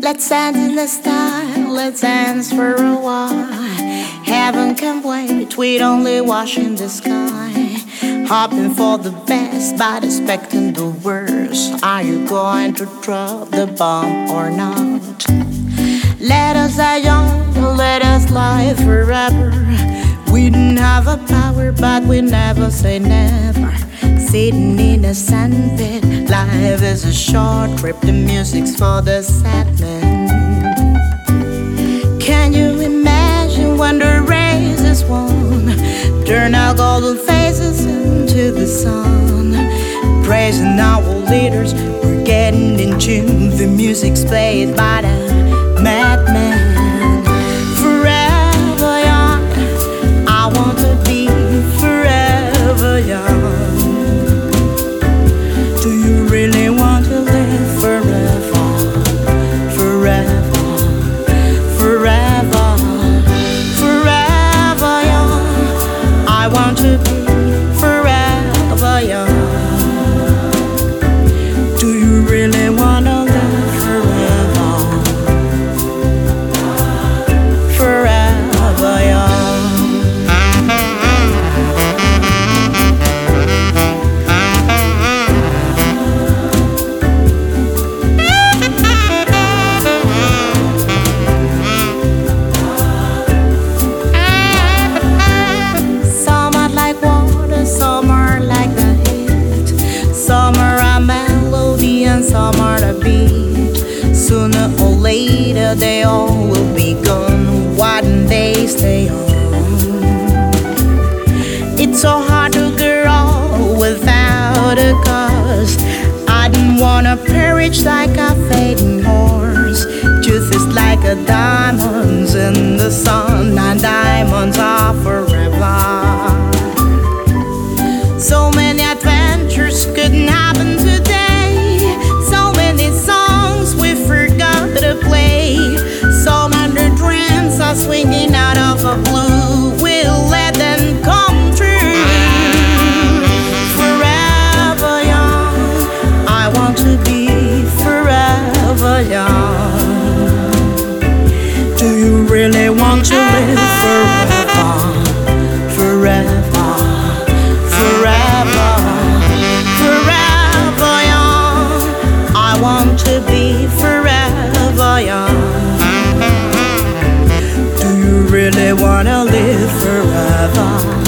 Let's dance in the style, let's dance for a while. Heaven can wait, we'd only watching the sky. Hoping for the best, but expecting the worst. Are you going to drop the bomb or not? Let us die young, let us live forever. We don't have a power, but we never say never. Sitting in a sandpit, life is a short trip. The music's for the sad men. Can you imagine when the race is won? Turn our golden faces into the sun. Praising our leaders, we're getting in tune. The music's played by the madman. Forever young, I want to be forever young. Do you really want to live forever? Forever, forever, forever young. I want to be forever young. Do you really want to live forever? Forever young. Some are like the hit, some are a melody, and some are the beat. Sooner or later they all will be gone. Why don't they stay on? It's so hard to grow without a cause. I don't wanna perish like a fading horse. Truth is like a diamonds in the sun, and diamonds are forever. So many adventures couldn't happen today. So many songs we forgot to play. So many dreams are swinging out of the blue. We'll let them come true. Forever young, I want to be forever young. Do you really want to live forever? Forever, forever, forever young. I want to be forever young. Do you really wanna live forever?